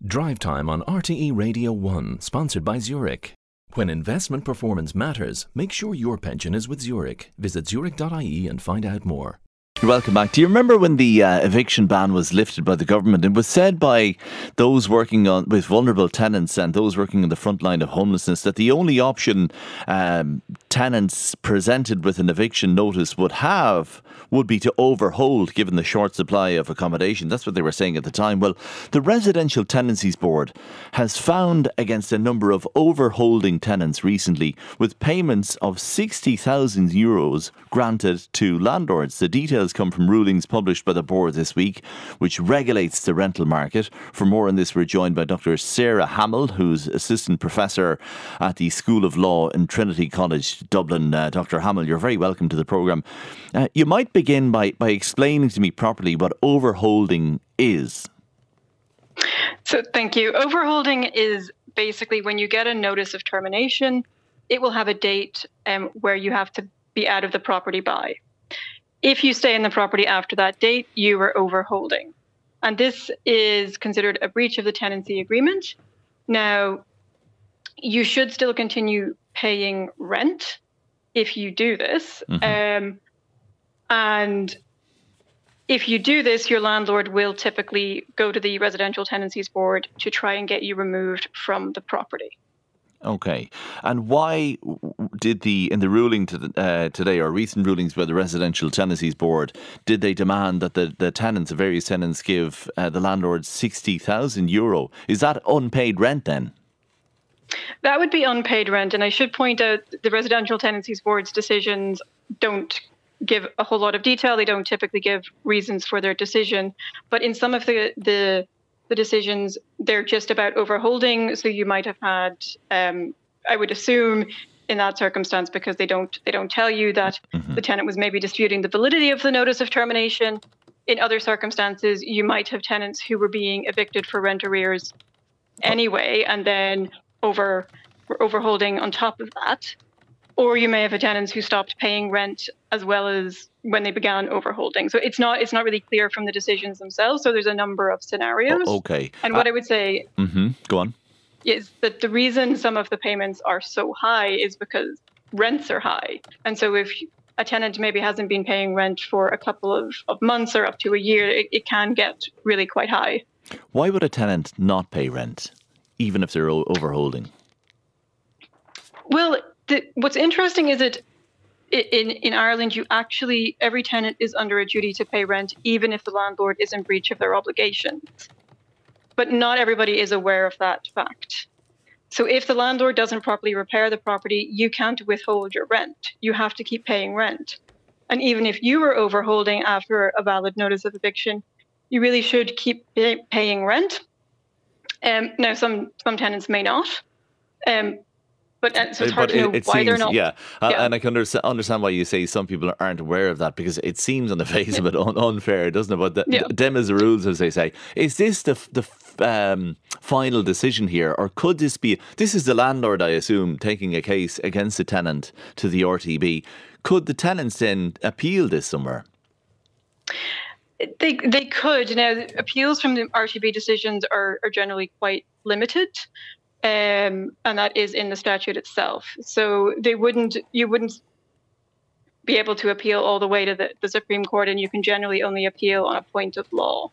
Drive Time on RTE Radio 1, sponsored by Zurich. When investment performance matters, make sure your pension is with Zurich. Visit zurich.ie and find out more. Welcome back. Do you remember when the eviction ban was lifted by the government? It was said by those working with vulnerable tenants and those working on the front line of homelessness that the only option tenants presented with an eviction notice would be to overhold, given the short supply of accommodation. That's what they were saying at the time. Well, the Residential Tenancies Board has found against a number of overholding tenants recently, with payments of €60,000 granted to landlords. The details come from rulings published by the board this week, which regulates the rental market. For more on this, we're joined by Dr. Sarah Hamill, who's Assistant Professor at the School of Law in Trinity College, Dublin. Dr. Hamill, you're very welcome to the programme. You might begin by explaining to me properly what overholding is. So thank you. Overholding is basically when you get a notice of termination, it will have a date where you have to be out of the property by. If you stay in the property after that date, you are overholding. And this is considered a breach of the tenancy agreement. Now, you should still continue paying rent if you do this. And if you do this, your landlord will typically go to the Residential Tenancies Board to try and get you removed from the property. Okay. And why did in the ruling today, or recent rulings by the Residential Tenancies Board, did they demand that the various tenants give the landlord €60,000? Is that unpaid rent then? That would be unpaid rent. And I should point out the Residential Tenancies Board's decisions don't give a whole lot of detail. They don't typically give reasons for their decision. But in some of the decisions, they're just about overholding. So you might have had, I would assume, in that circumstance, because they don't tell you that the tenant was maybe disputing the validity of the notice of termination. In other circumstances, you might have tenants who were being evicted for rent arrears anyway, and then were overholding on top of that. Or you may have tenants who stopped paying rent as well as when they began overholding. So it's not really clear from the decisions themselves. So there's a number of scenarios. Okay. And what I would say go on. Is that the reason some of the payments are so high is because rents are high. And so if a tenant maybe hasn't been paying rent for a couple of months or up to a year, it can get really quite high. Why would a tenant not pay rent, even if they're overholding? Well, what's interesting is that in Ireland, every tenant is under a duty to pay rent, even if the landlord is in breach of their obligations. But not everybody is aware of that fact. So if the landlord doesn't properly repair the property, you can't withhold your rent. You have to keep paying rent. And even if you were overholding after a valid notice of eviction, you really should keep paying rent. Now, some tenants may not. But so it's hard to know why they're not. Yeah, and I can understand why you say some people aren't aware of that, because it seems on the face of it unfair, doesn't it? But them as the rules, as they say. Is this the final decision here, or could this be? This is the landlord, I assume, taking a case against the tenant to the RTB. Could the tenants then appeal this somewhere? They could. Now, appeals from the RTB decisions are generally quite limited. And that is in the statute itself. So you wouldn't be able to appeal all the way to the Supreme Court, and you can generally only appeal on a point of law.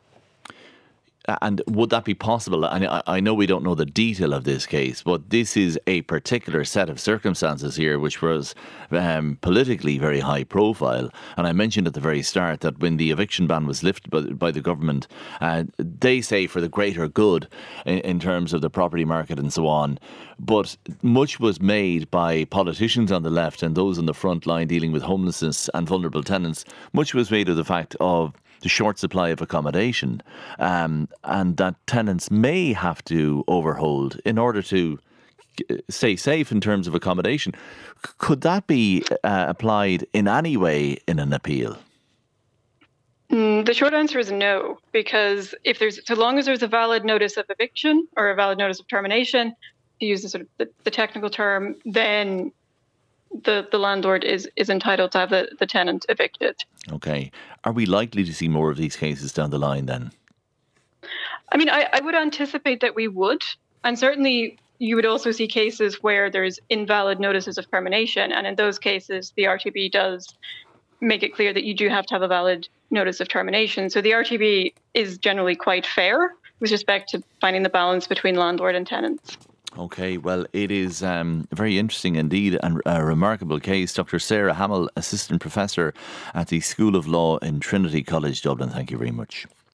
And would that be possible? I know we don't know the detail of this case, but this is a particular set of circumstances here, which was politically very high profile. And I mentioned at the very start that when the eviction ban was lifted by the government, they say for the greater good in terms of the property market and so on. But much was made by politicians on the left and those on the front line dealing with homelessness and vulnerable tenants. Much was made of the fact of the short supply of accommodation, and that tenants may have to overhold in order to stay safe in terms of accommodation. Could that be applied in any way in an appeal? The short answer is no, because so long as there's a valid notice of eviction or a valid notice of termination, to use the technical term, then the landlord is entitled to have the tenant evicted. Okay. Are we likely to see more of these cases down the line then? I mean, I would anticipate that we would. And certainly you would also see cases where there's invalid notices of termination. And in those cases, the RTB does make it clear that you do have to have a valid notice of termination. So the RTB is generally quite fair with respect to finding the balance between landlord and tenants. Okay, well, it is very interesting indeed and a remarkable case. Dr. Sarah Hamill, Assistant Professor at the School of Law in Trinity College Dublin. Thank you very much.